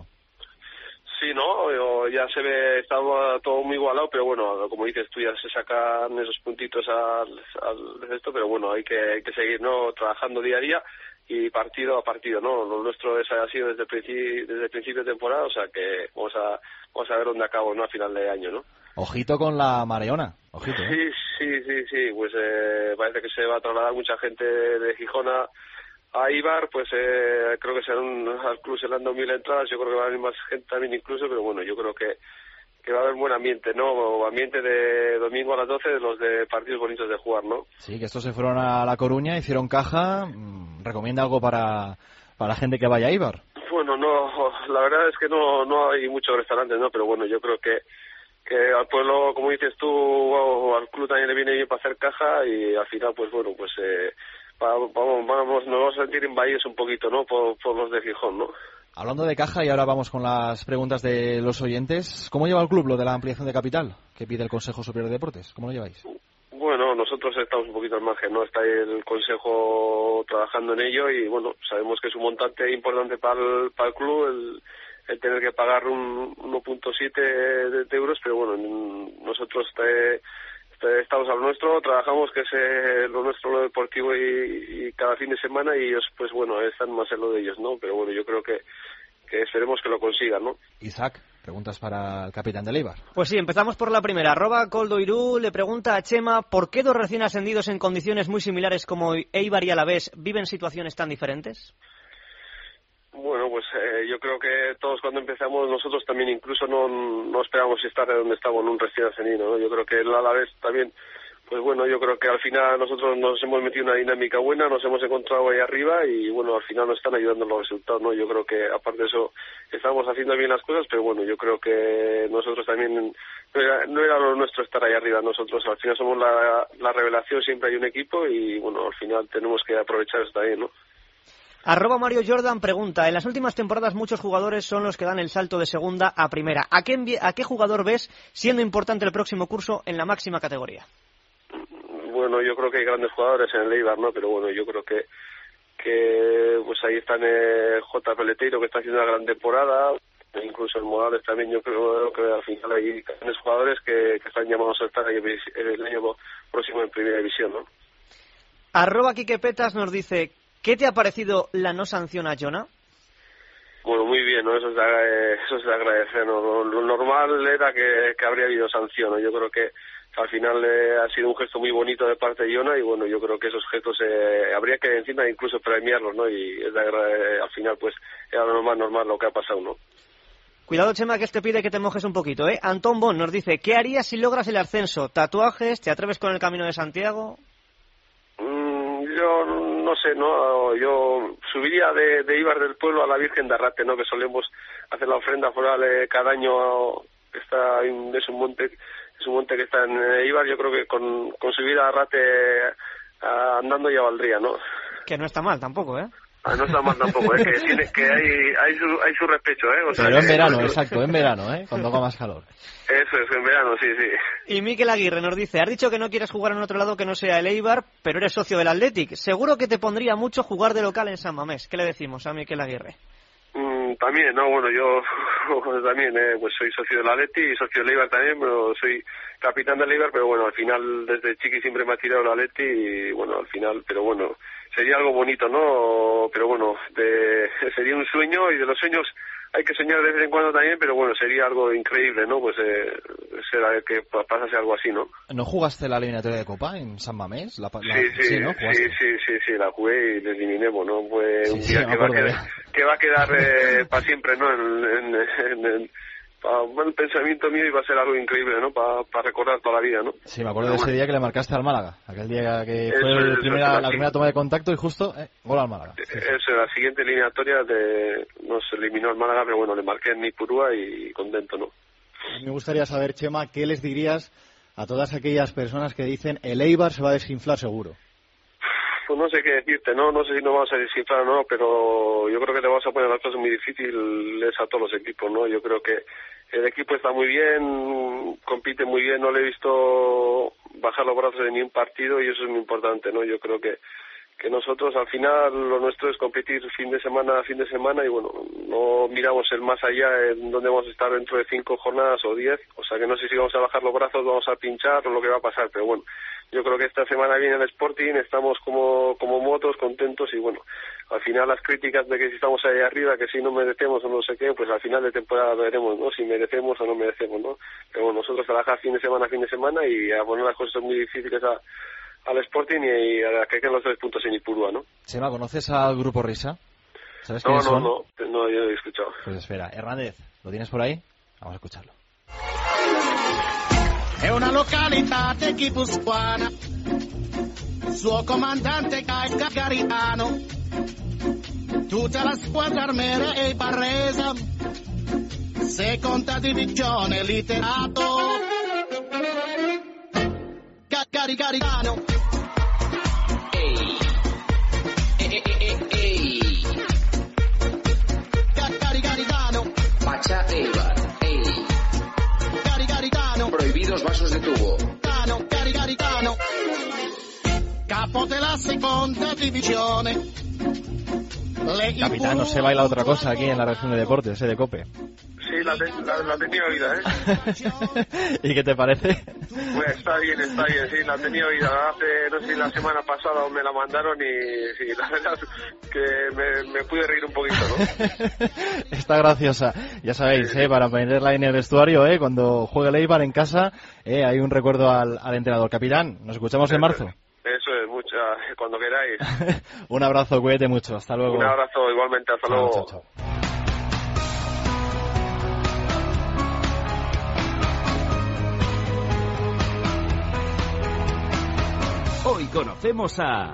Sí, ¿no? Ya se ve, estaba todo muy igualado, pero bueno, como dices tú, ya se sacan esos puntitos al, al esto, pero bueno, hay que hay que seguir, ¿no? Trabajando día a día y partido a partido, ¿no? Lo nuestro es, ha sido desde el, principio, desde el principio de temporada, o sea que vamos a vamos a ver dónde acabo, ¿no? A final de año, ¿no? Ojito con la Mareona, ojito, ¿eh? Sí, sí, sí, sí, pues eh, parece que se va a trasladar mucha gente de Gijón a a Eibar, pues eh, creo que serán al club se le han dado mil entradas, yo creo que va a haber más gente también incluso, pero bueno, yo creo que, que va a haber buen ambiente, ¿no? Ambiente de domingo a las doce, de los de partidos bonitos de jugar, ¿no? Sí, que estos se fueron a La Coruña, hicieron caja. ¿Recomienda algo para, para la gente que vaya a Eibar? Bueno, no, la verdad es que no, no hay muchos restaurantes, ¿no? Pero bueno, yo creo que que al pueblo, como dices tú, o al club también le viene bien para hacer caja, y al final, pues bueno, pues eh, vamos, vamos, nos vamos a sentir invadidos un poquito, ¿no? Por, por los de Gijón, ¿no? Hablando de caja, y ahora vamos con las preguntas de los oyentes. ¿Cómo lleva el club lo de la ampliación de capital que pide el Consejo Superior de Deportes? ¿Cómo lo lleváis? Bueno, nosotros estamos un poquito al margen, ¿no? Está ahí el Consejo trabajando en ello y, bueno, sabemos que es un montante importante para el, para el club, el, el tener que pagar un uno punto siete de, de euros, pero bueno, nosotros te, te, estamos a lo nuestro, trabajamos, que es eh, lo nuestro, lo deportivo, y, y cada fin de semana, y ellos, pues bueno, están más en lo de ellos, ¿no? Pero bueno, yo creo que que esperemos que lo consigan, ¿no? Isaac, preguntas para el capitán del Eibar. Pues sí, empezamos por la primera. Arroba Coldoirú le pregunta a Chema ¿por qué dos recién ascendidos en condiciones muy similares como Eibar y Alavés viven situaciones tan diferentes? Bueno, pues eh, yo creo que todos cuando empezamos, nosotros también incluso no, no esperábamos estar donde estábamos en un recién ascendido, ¿no? Yo creo que el Alavés también pues bueno, yo creo que al final nosotros nos hemos metido en una dinámica buena, nos hemos encontrado ahí arriba y bueno, al final nos están ayudando los resultados, ¿no? Yo creo que aparte de eso estamos haciendo bien las cosas, pero bueno, yo creo que nosotros también no era, no era lo nuestro estar ahí arriba, nosotros al final somos la, la revelación, siempre hay un equipo y bueno, al final tenemos que aprovechar eso también, ¿no? Arroba Mario Jordan pregunta, en las últimas temporadas muchos jugadores son los que dan el salto de segunda a primera. ¿A qué, ¿A qué jugador ves siendo importante el próximo curso en la máxima categoría? Bueno, yo creo que hay grandes jugadores en el Eibar, ¿no? Pero bueno, yo creo que que pues ahí están eh, J. Peleteiro, que está haciendo una gran temporada, e incluso el Morales también. Yo creo que al final hay grandes jugadores que, que están llamados a estar ahí el año próximo en primera división, ¿no? Arroba Quique Petas nos dice, ¿qué te ha parecido la no sanción a Jona? Bueno, muy bien, ¿no? Eso es de, eso es de agradecer, ¿no? Lo, lo normal era que, que habría habido sanción, ¿no? Yo creo que al final eh, ha sido un gesto muy bonito de parte de Jona y bueno, yo creo que esos gestos eh, habría que encima incluso premiarlos, ¿no? Y es de, eh, al final pues era lo más normal lo que ha pasado, ¿no? Cuidado, Chema, que este pide que te mojes un poquito, ¿eh? Antón Bon nos dice, ¿qué harías si logras el ascenso? ¿Tatuajes? ¿Te atreves con el Camino de Santiago? Mm, yo no sé, ¿no? Yo subiría de, de Eibar del Pueblo a la Virgen de Arrate, ¿no? Que solemos hacer la ofrenda floral eh, cada año, está en, es un monte... Es un monte que está en Eibar, yo creo que con, con subir a Arrate a, andando ya valdría, ¿no? Que no está mal tampoco, ¿eh? Ah, no está mal tampoco, ¿eh? Que, tiene, que hay, hay, su, hay su respeto, ¿eh? O sea, pero en que, verano, exacto, en verano, ¿eh? Cuando haga más calor. Eso es, en verano, sí, sí. Y Miquel Aguirre nos dice, has dicho que no quieres jugar en otro lado que no sea el Eibar, pero eres socio del Athletic. Seguro que te pondría mucho jugar de local en San Mamés. ¿Qué le decimos a Miquel Aguirre? Mm, también, no, bueno, yo también, eh, pues soy socio del Atleti y socio del Eibar también, pero soy capitán del Eibar, pero bueno, al final desde chiqui siempre me ha tirado el Atleti y bueno, al final, pero bueno, sería algo bonito, ¿no? Pero bueno, de, sería un sueño y de los sueños hay que soñar de vez en cuando también, pero bueno, sería algo increíble, ¿no? Pues eh, será que pasase algo así, ¿no? ¿No jugaste la eliminatoria de Copa en San Mamés? La, la... Sí, sí, sí, ¿no? sí, sí, sí, sí, la jugué y le eliminé, bueno, fue sí, un sí, día que, va a quedar, quedar, que va a quedar eh, para siempre, ¿no? En, en, en, en, para el pensamiento mío iba a ser algo increíble, ¿no? Para pa recordar toda la vida, ¿no? Sí, me acuerdo de ese bueno. día que le marcaste al Málaga, aquel día que eso, fue el eso, primera, eso, la primera toma de contacto y justo, eh, gol al Málaga. Sí, sí. Eso, la siguiente eliminatoria de, nos eliminó al Málaga, pero bueno, le marqué en Nipurúa y contento, ¿no? Me gustaría saber, Chema, ¿qué les dirías a todas aquellas personas que dicen el Eibar se va a desinflar seguro? Pues no sé qué decirte, no no sé si nos vamos a desinflar o no, pero yo creo que le vamos a poner las cosas muy difíciles a todos los equipos, ¿no? Yo creo que el equipo está muy bien, compite muy bien, no le he visto bajar los brazos en ni un partido y eso es muy importante, ¿no? Yo creo que que nosotros al final lo nuestro es competir fin de semana a fin de semana y bueno, no miramos el más allá en dónde vamos a estar dentro de cinco jornadas o diez, o sea que no sé si vamos a bajar los brazos, vamos a pinchar o lo que va a pasar, pero bueno, yo creo que esta semana viene el Sporting, estamos como como motos, contentos y bueno, al final las críticas de que si estamos ahí arriba, que si no merecemos o no sé qué, pues al final de temporada veremos, ¿no? Si merecemos o no merecemos, ¿no? Pero bueno, nosotros trabajar fin de semana a fin de semana y a poner las cosas muy difíciles a al Sporting y a que queden los tres puntos en Ipurúa, ¿no? Chema, ¿conoces al Grupo Risa? ¿Sabes no, quiénes no, son? No, no, no, yo no he escuchado. Pues espera, Hernández, ¿lo tienes por ahí? Vamos a escucharlo. È una località guipuscoana, suo comandante Garitano, tutta la squadra armera e barresa, seconda divisione literato. Garitano. Ehi, ehi, ehi, ehi. Garitano. Pacha Eibar, ehi. Garitano. Prohibidos vasos de tubo. Garitano. Capo della seconda divisione. Capitán, no se baila otra cosa aquí en la región de deportes, ¿eh? De COPE. Sí, la, te, la, la tenía oída, ¿eh? ¿Y qué te parece? Pues está bien, está bien, sí, la tenía oída. Hace, no sé, la semana pasada me la mandaron y sí, la verdad que me, me pude reír un poquito, ¿no? Está graciosa. Ya sabéis, ¿eh? Para ponerla en el vestuario, ¿eh? Cuando juegue el Eibar en casa, ¿eh? Hay un recuerdo al, al entrenador. Capitán, nos escuchamos en marzo. Eso es, mucha, cuando queráis. Un abrazo, cuídate mucho, hasta luego. Un abrazo igualmente, hasta chao, luego. Chao, chao. Hoy conocemos a...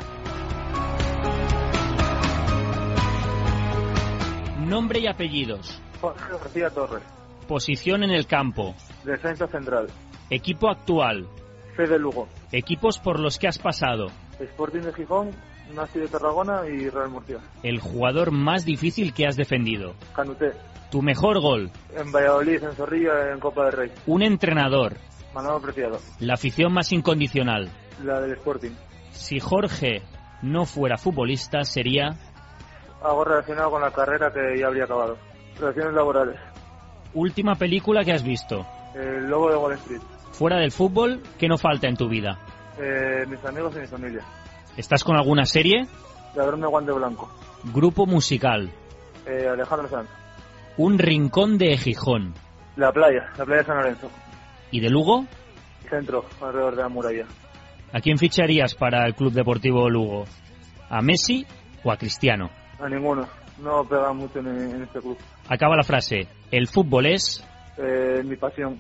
Nombre y apellidos. Jorge García Torres. Posición en el campo. Defensa central. Equipo actual. F de Lugo. Equipos por los que has pasado. Sporting de Gijón, Nasti de Tarragona y Real Murcia. El jugador más difícil que has defendido. Canuté. Tu mejor gol. En Valladolid, en Zorrilla, en Copa del Rey. Un entrenador. Manolo Preciado. La afición más incondicional. La del Sporting. Si Jorge no fuera futbolista, sería... Algo relacionado con la carrera que ya habría acabado. Relaciones laborales. Última película que has visto. El Lobo de Wall Street. Fuera del fútbol, ¿qué no falta en tu vida? Eh, mis amigos y mi familia. ¿Estás con alguna serie? Ladrón de guante blanco. Grupo musical. Eh, Alejandro Sanz. Un rincón de Gijón. La playa, la playa de San Lorenzo. ¿Y de Lugo? Centro, alrededor de la muralla. ¿A quién ficharías para el Club Deportivo Lugo? ¿A Messi o a Cristiano? A ninguno. No pega mucho en, en este club. Acaba la frase. El fútbol es... Eh, mi pasión.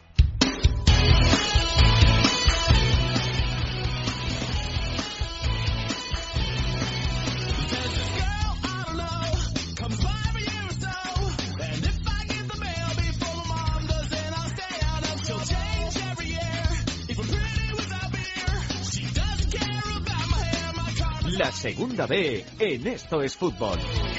La segunda B en Esto es Fútbol.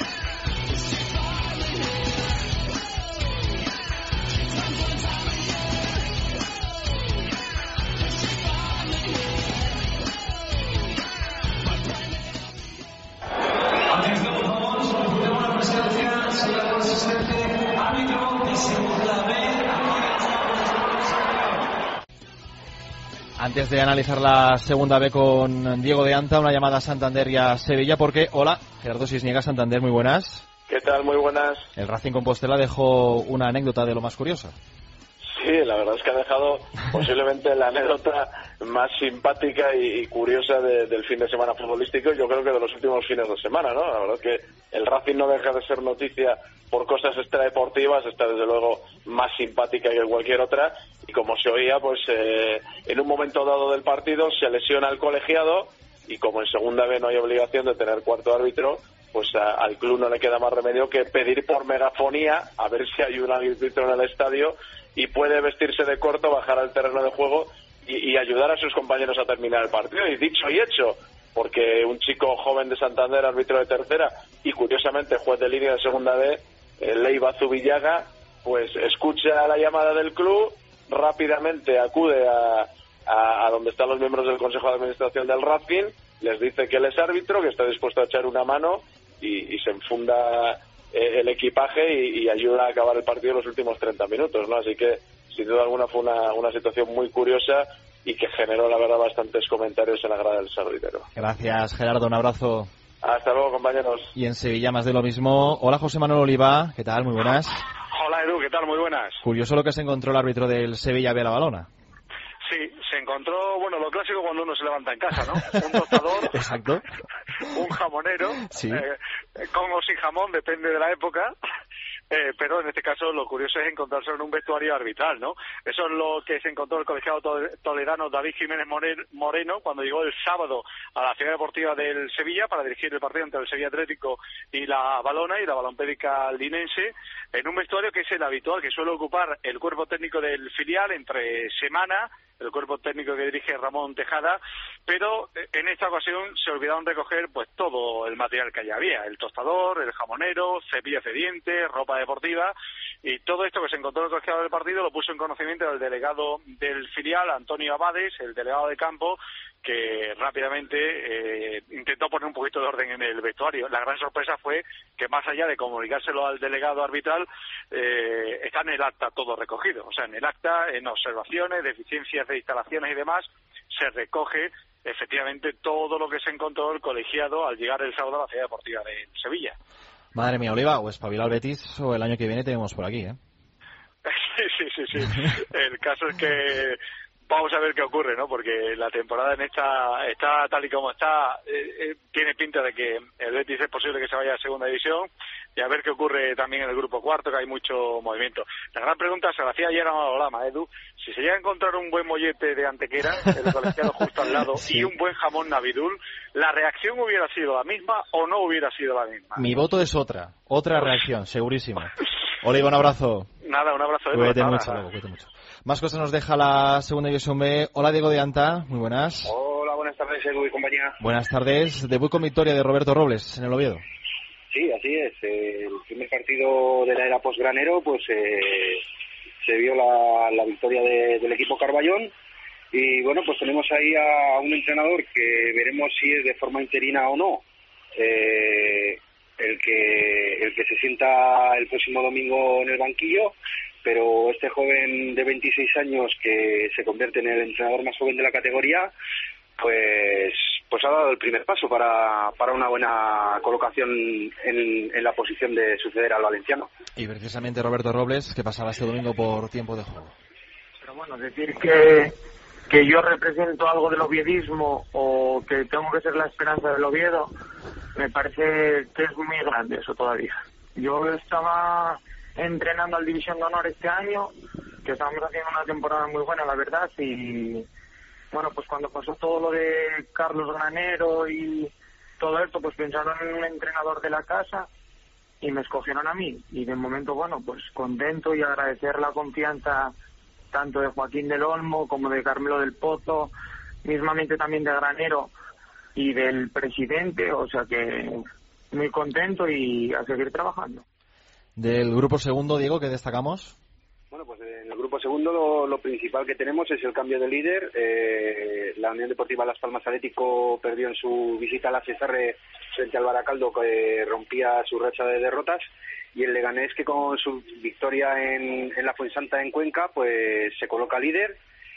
Antes de analizar la segunda B con Diego de Anta, una llamada a Santander y a Sevilla, porque, hola, Gerardo Sisniega, Santander, muy buenas. ¿Qué tal? Muy buenas. El Racing Compostela dejó una anécdota de lo más curiosa. Sí, la verdad es que ha dejado posiblemente la anécdota más simpática y, y curiosa de, del fin de semana futbolístico, yo creo que de los últimos fines de semana, ¿no? La verdad es que el Racing no deja de ser noticia por cosas extradeportivas, está desde luego más simpática que cualquier otra, y como se oía, pues eh, en un momento dado del partido se lesiona el colegiado, y como en segunda vez no hay obligación de tener cuarto árbitro, pues a, al club no le queda más remedio que pedir por megafonía a ver si hay un árbitro en el estadio y puede vestirse de corto, bajar al terreno de juego y, y ayudar a sus compañeros a terminar el partido. Y dicho y hecho, porque un chico joven de Santander, árbitro de tercera y curiosamente juez de línea de segunda B, eh, Leiva Zubillaga, pues escucha la llamada del club, rápidamente acude a, a, a donde están los miembros del Consejo de Administración del Racing, les dice que él es árbitro, que está dispuesto a echar una mano y, y se enfunda eh, el equipaje y, y ayuda a acabar el partido en los últimos treinta minutos, ¿no? Así que, sin duda alguna, fue una, una situación muy curiosa y que generó, la verdad, bastantes comentarios en la grada del Sardinero. Gracias, Gerardo, un abrazo. Hasta luego, compañeros. Y en Sevilla más de lo mismo. Hola, José Manuel Oliva, ¿qué tal? Muy buenas. Hola, Edu, ¿qué tal? Muy buenas. Curioso lo que se encontró el árbitro del Sevilla B la balona. Sí, se encontró, bueno, lo clásico cuando uno se levanta en casa, ¿no? Un tostador, exacto, un jamonero, sí. eh, con o sin jamón, depende de la época, eh, pero en este caso lo curioso es encontrarse en un vestuario arbitral, ¿no? Eso es lo que se encontró el colegiado toledano David Jiménez Moreno cuando llegó el sábado a la ciudad deportiva del Sevilla para dirigir el partido entre el Sevilla Atlético y la Balona y la Balompédica Linense, en un vestuario que es el habitual que suele ocupar el cuerpo técnico del filial entre semana, el cuerpo técnico que dirige Ramón Tejada, pero en esta ocasión se olvidaron recoger pues todo el material que allá había, el tostador, el jamonero, cepillos de dientes, ropa deportiva, y todo esto que se encontró en el colegiado del partido lo puso en conocimiento del delegado del filial, Antonio Abades, el delegado de campo, que rápidamente eh, intentó poner un poquito de orden en el vestuario. La gran sorpresa fue que más allá de comunicárselo al delegado arbitral, eh, está en el acta todo recogido. O sea, en el acta, en observaciones, deficiencias de instalaciones y demás, se recoge efectivamente todo lo que se encontró el colegiado al llegar el sábado a la ciudad deportiva de Sevilla. Madre mía, Oliva, o espabila el Betis o el año que viene tenemos por aquí, ¿eh? Sí, sí, sí, sí. El caso es que vamos a ver qué ocurre, ¿no? Porque la temporada en esta está tal y como está, eh, eh, tiene pinta de que el Betis es posible que se vaya a segunda división, y a ver qué ocurre también en el grupo cuarto, que hay mucho movimiento. La gran pregunta se la hacía ayer a Manolama, Edu, si se llega a encontrar un buen mollete de Antequera, el colegiado justo al lado, sí. y un buen jamón Navidul, ¿la reacción hubiera sido la misma o no hubiera sido la misma? Mi voto es otra, otra reacción, segurísimo. Oliva, un abrazo. Nada, un abrazo. Cuídate mucho, luego, cuídate mucho. Más cosas nos deja la segunda división B. Hola, Diego de Anta, muy buenas. Hola, buenas tardes, Edu y compañía. Buenas tardes. Debut con victoria de Roberto Robles en el Oviedo. Sí, así es. El primer partido de la era postgranero, pues eh, se vio la, la victoria de, del equipo Carballón. Y bueno, pues tenemos ahí a un entrenador que veremos si es de forma interina o no. Eh, el que el que se sienta el próximo domingo en el banquillo, pero este joven de veintiséis años que se convierte en el entrenador más joven de la categoría, pues pues ha dado el primer paso para, para una buena colocación en, en la posición de suceder al valenciano. Y precisamente Roberto Robles, que pasaba este domingo por tiempo de juego. Pero bueno, decir que que yo represento algo del oviedismo o que tengo que ser la esperanza del Oviedo, me parece que es muy grande eso todavía. Yo estaba entrenando al División de Honor este año, que estábamos haciendo una temporada muy buena, la verdad, y bueno, pues cuando pasó todo lo de Carlos Granero y todo esto, pues pensaron en un entrenador de la casa y me escogieron a mí. Y de momento, bueno, pues contento y agradecer la confianza tanto de Joaquín del Olmo como de Carmelo del Pozo, mismamente también de Granero y del presidente, o sea que muy contento y a seguir trabajando. Del grupo segundo, Diego, ¿qué destacamos? Bueno, pues en el grupo segundo lo, lo principal que tenemos es el cambio de líder. Eh, la Unión Deportiva Las Palmas Atlético perdió en su visita a la Cesarre frente al Baracaldo, que rompía su racha de derrotas, y el Leganés, que con su victoria en, en la Fuensanta en Cuenca, pues se coloca líder,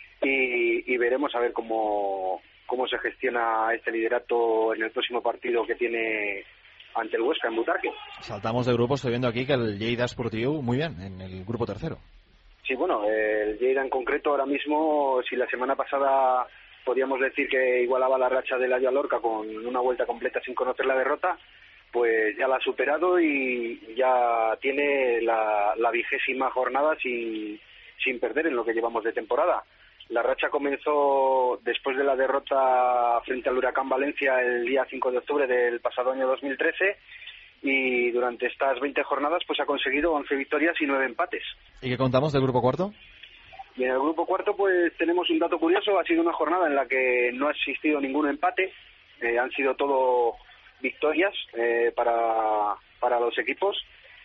y, y veremos a ver cómo, cómo se gestiona este liderato en el próximo partido que tiene ante el Huesca en Butarque. Saltamos de grupo, estoy viendo aquí que el Lleida Esportiu muy bien, en el grupo tercero. Sí, bueno, el Lleida en concreto ahora mismo, si la semana pasada podíamos decir que igualaba la racha del Ayo Lorca con una vuelta completa sin conocer la derrota, pues ya la ha superado y ya tiene la, la vigésima jornada sin, sin perder en lo que llevamos de temporada. La racha comenzó después de la derrota frente al Huracán Valencia el día cinco de octubre del pasado año dos mil trece, y durante estas veinte jornadas pues ha conseguido once victorias y nueve empates. ¿Y qué contamos del grupo cuarto? Y en el grupo cuarto pues tenemos un dato curioso. Ha sido una jornada en la que no ha existido ningún empate, eh, han sido todo victorias eh, para, para los equipos.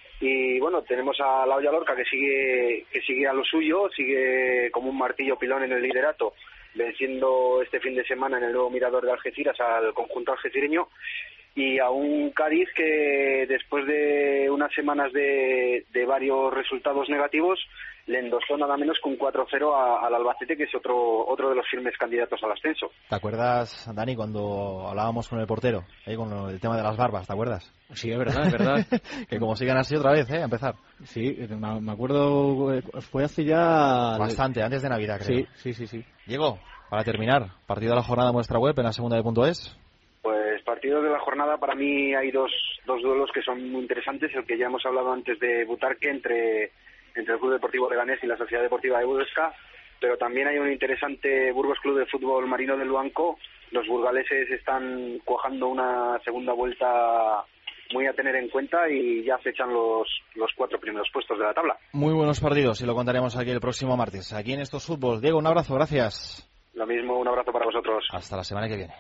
Y bueno, tenemos a la Olla Lorca que sigue que sigue a lo suyo, sigue como un martillo pilón en el liderato, venciendo este fin de semana en el nuevo Mirador de Algeciras al conjunto algecireño, y a un Cádiz que después de unas semanas de, de varios resultados negativos le endosó nada menos que un cuatro cero a, al Albacete, que es otro otro de los firmes candidatos al ascenso. ¿Te acuerdas, Dani, cuando hablábamos con el portero, ahí con lo, el tema de las barbas, ¿te acuerdas? Sí, es verdad, es verdad. Que como sigan así otra vez, ¿eh? A empezar. Sí, me acuerdo, fue hace ya... Bastante, antes de Navidad, creo. Sí, sí, sí, sí. Diego, para terminar, partido de la jornada en nuestra web, en la segunda de punto es. Pues partidos de la jornada, para mí hay dos, dos duelos que son muy interesantes. El que ya hemos hablado antes de Butarque, entre, entre el Club Deportivo Leganés y la Sociedad Deportiva de Huesca, pero también hay un interesante Burgos Club de Fútbol Marino del Luanco. Los burgaleses están cuajando una segunda vuelta muy a tener en cuenta y ya acechan los, los cuatro primeros puestos de la tabla. Muy buenos partidos y lo contaremos aquí el próximo martes, aquí en Estos Fútbol. Diego, un abrazo, gracias. Lo mismo, un abrazo para vosotros. Hasta la semana que viene.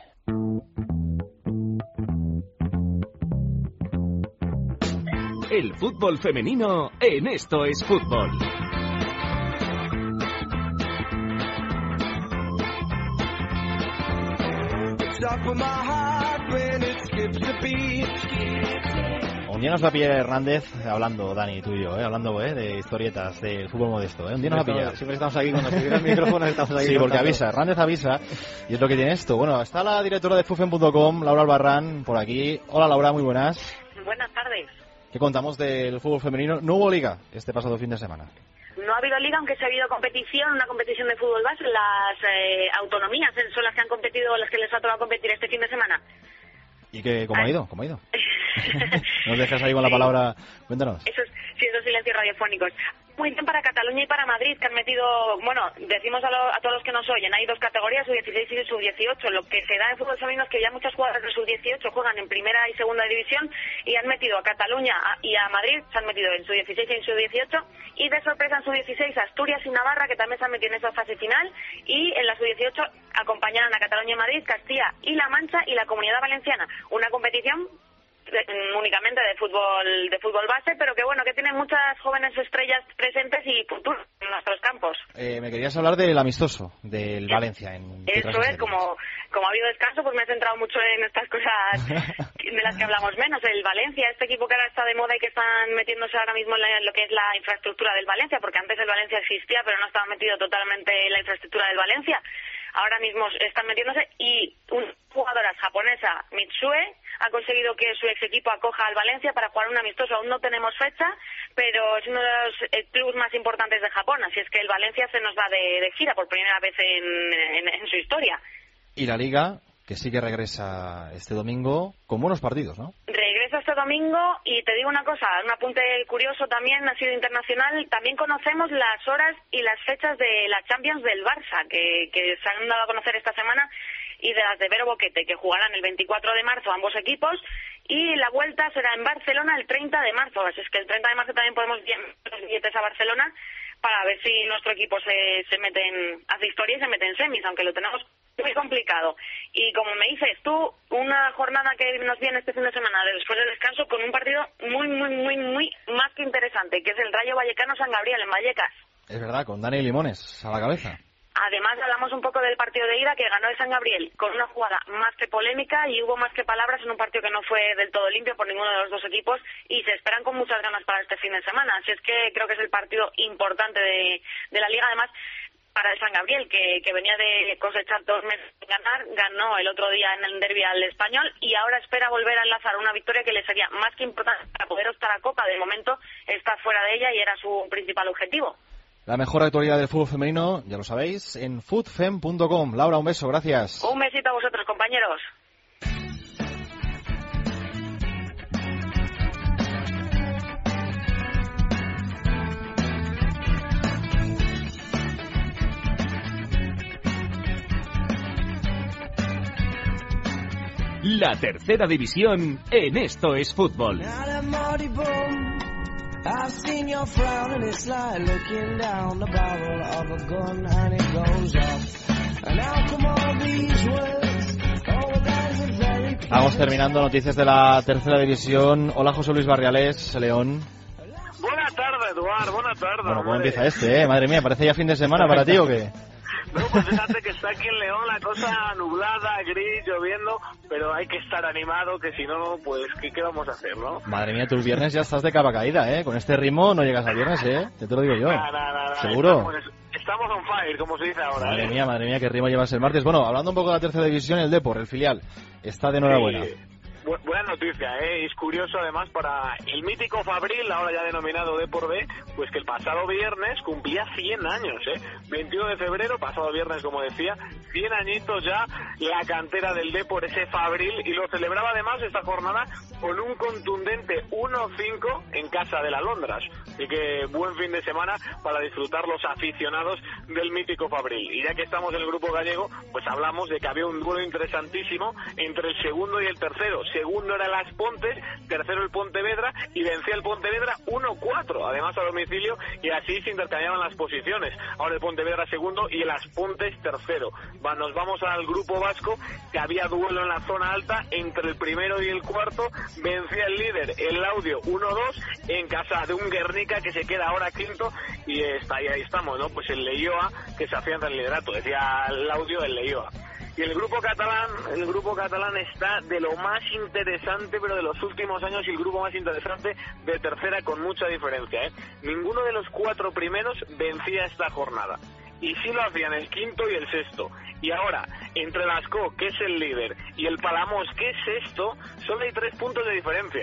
El fútbol femenino en Esto es Fútbol. Un día nos va a pillar Hernández hablando, Dani, tú y yo, ¿eh? hablando ¿eh? de historietas del fútbol modesto. ¿eh? Un día nos va a pillar. Siempre estamos aquí, cuando se viene el micrófono estamos aquí. Sí, porque avisa, Hernández avisa, y es lo que tiene esto. Bueno, está la directora de Fufen punto com, Laura Albarrán, por aquí. Hola, Laura, muy buenas. Buenas tardes. ¿Qué contamos del fútbol femenino? No hubo liga este pasado fin de semana. no ha habido liga, aunque se ha habido competición, una competición de fútbol base. Las eh, autonomías son las que han competido, las que les ha tocado competir este fin de semana. ¿Y qué, cómo ha ido? ¿Cómo ha ido? Nos dejas ahí con la palabra. Cuéntanos. Esos, sí, esos silencios radiofónicos. Muy bien para Cataluña y para Madrid, que han metido, bueno, decimos a, lo, a todos los que nos oyen, hay dos categorías, sub dieciséis y sub dieciocho. Lo que se da en fútbol femenino es que ya muchas jugadoras de sub dieciocho juegan en primera y segunda división y han metido a Cataluña y a Madrid, se han metido en sub dieciséis y en sub dieciocho, y de sorpresa en sub dieciséis Asturias y Navarra, que también se han metido en esa fase final, y en la sub dieciocho acompañarán a Cataluña y Madrid, Castilla y La Mancha y la Comunidad Valenciana. Una competición únicamente de fútbol de fútbol base, pero que bueno, que tiene muchas jóvenes estrellas presentes y futuros en nuestros campos. Eh, me querías hablar del amistoso, del Valencia. En Eso es, como, como ha habido descanso, pues me he centrado mucho en estas cosas de las que hablamos menos. El Valencia, este equipo que ahora está de moda y que están metiéndose ahora mismo en, la, en lo que es la infraestructura del Valencia, porque antes el Valencia existía, pero no estaba metido totalmente en la infraestructura del Valencia. Ahora mismo están metiéndose, y una jugadora japonesa, Mitsue, ha conseguido que su ex equipo acoja al Valencia para jugar un amistoso. Aún no tenemos fecha, pero es uno de los eh, clubes más importantes de Japón, así es que el Valencia se nos va de, de gira por primera vez en, en, en su historia. Y la Liga, que sí que regresa este domingo con buenos partidos, ¿no? Regresa este domingo, y te digo una cosa, un apunte curioso también, ha sido internacional. También conocemos las horas y las fechas de la Champions del Barça, que, que se han dado a conocer esta semana, y de las de Vero Boquete, que jugarán el veinticuatro de marzo ambos equipos, y la vuelta será en Barcelona el treinta de marzo. Así es que el treinta de marzo también podemos enviar los billetes a Barcelona para ver si nuestro equipo se, se mete en, hace historia y se mete en semis, aunque lo tenemos muy complicado. Y como me dices tú, una jornada que nos viene este fin de semana después del descanso con un partido muy, muy, muy, muy más que interesante, que es el Rayo Vallecano San Gabriel en Vallecas. Es verdad, con Dani Limones a la cabeza. Además, hablamos un poco del partido de ida que ganó el San Gabriel con una jugada más que polémica, y hubo más que palabras en un partido que no fue del todo limpio por ninguno de los dos equipos, y se esperan con muchas ganas para este fin de semana. Así es que creo que es el partido importante de, de la Liga. Además, para el San Gabriel, que, que venía de cosechar dos meses sin ganar, ganó el otro día en el derbi al Español, y ahora espera volver a enlazar una victoria que le sería más que importante para poder optar a Copa. De momento está fuera de ella y era su principal objetivo. La mejor actualidad del fútbol femenino, ya lo sabéis, en foodfem punto com. Laura, un beso, gracias. Un besito a vosotros, compañeros. La tercera división en Esto es Fútbol. I've seen your frown and it's like looking down the barrel of a gun and it goes off. And how come all these words? Oh, guys are very... Vamos terminando, noticias de la tercera división. Hola, José Luis Barriales, León. Buenas tardes, Eduard, buenas tardes. Bueno, ¿cómo empieza este, eh? Madre mía, ¿parece ya fin de semana para ti o qué? No, pues fíjate que está aquí en León la cosa nublada, gris, lloviendo, pero hay que estar animado, que si no, pues, ¿qué, qué vamos a hacer, no? Madre mía, tú el viernes ya estás de capa caída, ¿eh? Con este ritmo no llegas al viernes, ¿eh? Te, te lo digo yo. Nah, nah, nah, ¿Seguro? Estamos, estamos on fire, como se dice ahora. Madre ¿eh? mía, madre mía, qué ritmo llevas el martes. Bueno, hablando un poco de la tercera división, el Depor, el filial, está de enhorabuena. Sí. Bu buena noticia, ¿eh? Es curioso además para el mítico Fabril, ahora ya denominado Depor B, pues que el pasado viernes cumplía cien años, ¿eh? veintiuno de febrero, pasado viernes como decía, cien añitos ya la cantera del Depor, ese Fabril, y lo celebraba además esta jornada con un contundente uno cinco en casa del Alondras. Así que buen fin de semana para disfrutar los aficionados del mítico Fabril. Y ya que estamos en el grupo gallego, pues hablamos de que había un duelo interesantísimo entre el segundo y el tercero. Segundo era el As Pontes, tercero el Pontevedra, y vencía el Pontevedra uno cuatro, además a domicilio, y así se intercambiaban las posiciones. Ahora el Pontevedra segundo y el As Pontes tercero. Va, nos vamos al grupo vasco, que había duelo en la zona alta entre el primero y el cuarto. Vencía el líder, el Laudio uno dos, en casa de un Guernica que se queda ahora quinto, y está ahí, ahí estamos, ¿no? Pues el Leioa, que se afianza en el liderato, decía el Laudio, el Leioa. Y el grupo catalán, el grupo catalán está de lo más interesante, pero de los últimos años, y el grupo más interesante de tercera con mucha diferencia, ¿eh? Ninguno de los cuatro primeros vencía esta jornada. Y sí lo hacían el quinto y el sexto. Y ahora, entre el Ascó, que es el líder, y el Palamos, que es sexto, solo hay tres puntos de diferencia, ¿eh?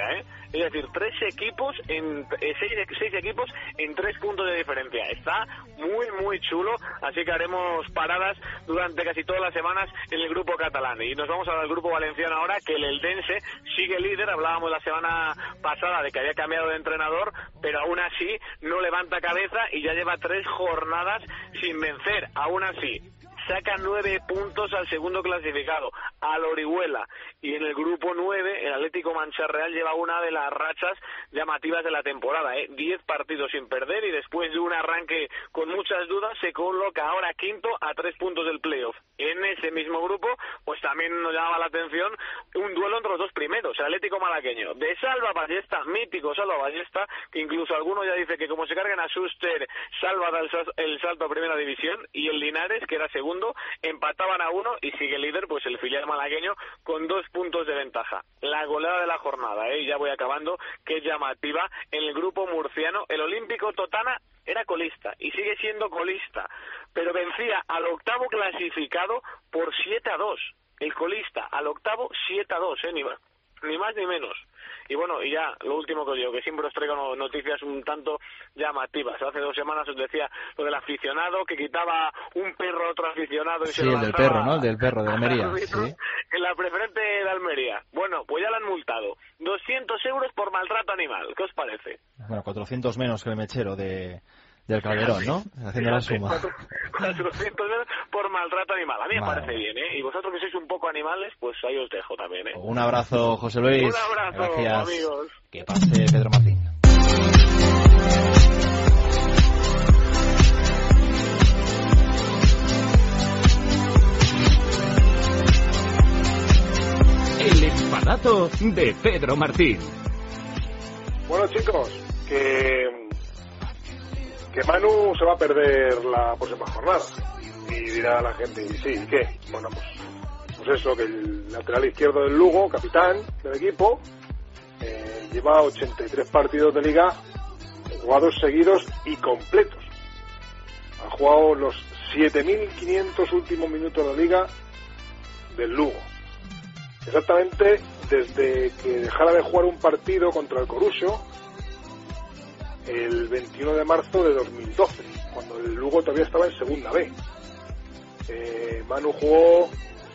Es decir, tres equipos, en eh, seis, seis equipos en tres puntos de diferencia. Está muy, muy chulo, así que haremos paradas durante casi todas las semanas en el grupo catalán. Y nos vamos al grupo valenciano ahora, que el Eldense sigue líder. Hablábamos la semana pasada de que había cambiado de entrenador, pero aún así no levanta cabeza y ya lleva tres jornadas sin vencer. Aún así saca nueve puntos al segundo clasificado, al Orihuela, y en el grupo nueve el Atlético Mancha Real lleva una de las rachas llamativas de la temporada, ¿eh? diez partidos sin perder, y después de un arranque con muchas dudas se coloca ahora quinto a tres puntos del playoff. En ese mismo grupo pues también nos llamaba la atención un duelo entre los dos primeros, el Atlético Malagueño de Salva Ballesta, mítico Salva Ballesta, que incluso alguno ya dice que como se carguen a Schuster, Salva da el, el salto a primera división, y el Linares, que era segundo, empataban a uno y sigue líder pues el filial malagueño con dos puntos de ventaja. La goleada de la jornada, ¿eh? ya voy acabando, que es llamativa. En el grupo murciano, el Olímpico Totana era colista y sigue siendo colista, pero vencía al octavo clasificado por siete a dos. El colista al octavo siete a dos, ¿eh? ni más, ni más ni menos. Y bueno, y ya lo último que os digo, que siempre os traigo noticias un tanto llamativas. Hace dos semanas os decía lo del aficionado que quitaba un perro a otro aficionado y sí, se lo el del perro, ¿no? El del perro de Almería. Sí. En la preferente de Almería. Bueno, pues ya lo han multado. doscientos euros por maltrato animal. ¿Qué os parece? Bueno, cuatrocientos menos que el mechero de... del Calderón, ¿no? Haciendo la suma. cuatrocientos euros por maltrato animal. A mí me vale. parece bien, ¿eh? Y vosotros que sois un poco animales, pues ahí os dejo también, ¿eh? Un abrazo, José Luis. Un abrazo, gracias. amigos. Que pase Pedro Martín. El espadazo de Pedro Martín. Bueno, chicos, que... que Manu se va a perder la próxima jornada. Y dirá la gente, ¿y sí? ¿Y qué? Bueno, pues, pues eso, que el lateral izquierdo del Lugo, capitán del equipo, eh, lleva ochenta y tres partidos de liga jugados seguidos y completos. Ha jugado los siete mil quinientos últimos minutos de liga del Lugo. Exactamente desde que dejara de jugar un partido contra el Coruso el veintiuno de marzo de dos mil doce, cuando el Lugo todavía estaba en segunda B. Eh, Manu jugó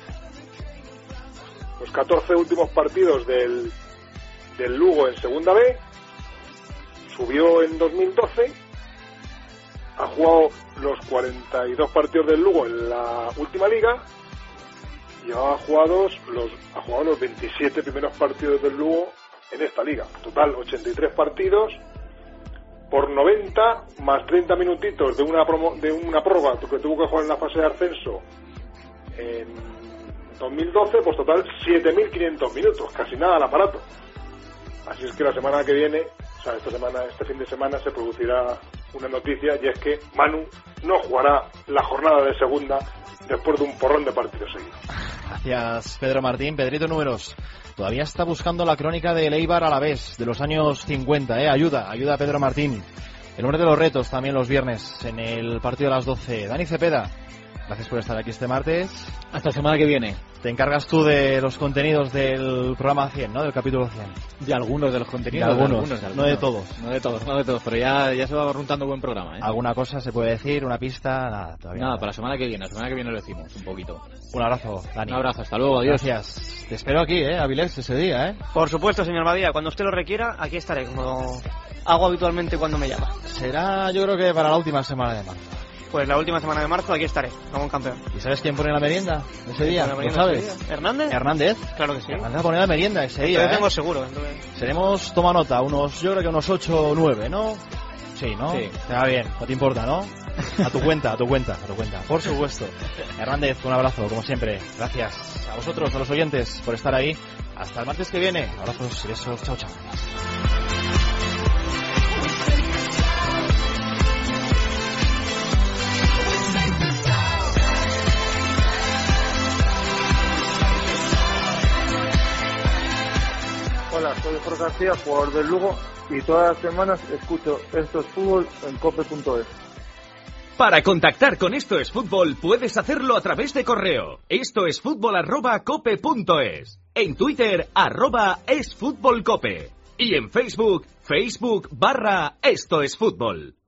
los catorce últimos partidos del, del Lugo en segunda B, subió en dos mil doce, ha jugado los cuarenta y dos partidos del Lugo en la última liga y ha jugado los, ha jugado los veintisiete primeros partidos del Lugo en esta liga. Total, ochenta y tres partidos por noventa más treinta minutitos de una promo, de una prórroga que tuvo que jugar en la fase de ascenso en dos mil doce, pues total siete mil quinientos minutos, casi nada al aparato. Así es que la semana que viene, o sea, esta semana, este fin de semana se producirá una noticia, y es que Manu no jugará la jornada de segunda después de un porrón de partidos seguidos. Gracias, Pedro Martín. Pedrito Números todavía está buscando la crónica de Eibar Alavés de los años cincuenta, ¿eh? Ayuda, ayuda a Pedro Martín. El hombre de los retos también los viernes en el partido de las doce. Dani Cepeda, gracias por estar aquí este martes. Hasta la semana que viene. Te encargas tú de los contenidos del programa cien, ¿no? Del capítulo cien. De algunos de los contenidos. De algunos, de algunos, de algunos. no de todos. No de todos, no de todos, pero ya, ya se va runtando buen programa, ¿eh? ¿Alguna cosa se puede decir? ¿Una pista? Nada, todavía. Nada, nada. para la semana que viene. La semana que viene lo decimos un poquito. Un abrazo, Dani. Un abrazo, hasta luego, adiós. Gracias. Te espero aquí, ¿eh? Avilés, ese día, ¿eh? Por supuesto, señor Badía. Cuando usted lo requiera, aquí estaré, como hago habitualmente cuando me llama. Será, yo creo que para la última semana de marzo. Pues la última semana de marzo aquí estaré, como un campeón. ¿Y sabes quién pone la merienda ese día? ¿Lo sabes? ¿Hernández? ¿Hernández? Claro que sí. Hernández va a poner la merienda ese día, Yo ¿eh? tengo seguro. Entonces... Seremos, toma nota, unos, yo creo que unos ocho o nueve, ¿no? Sí, ¿no? Sí. Te va bien, no te importa, ¿no? A tu cuenta, a tu cuenta, a tu cuenta. Por supuesto. Hernández, un abrazo, como siempre. Gracias a vosotros, a los oyentes, por estar ahí. Hasta el martes que viene. Abrazos y besos. Chao, chao. Hola, soy Jorge García, jugador del Lugo, y todas las semanas escucho Esto es Fútbol en cope punto es. Para contactar con Esto es Fútbol puedes hacerlo a través de correo. Esto es fútbol arroba cope punto es. En Twitter, arroba esfutbolcope. Y en Facebook, Facebook barra Esto es Fútbol.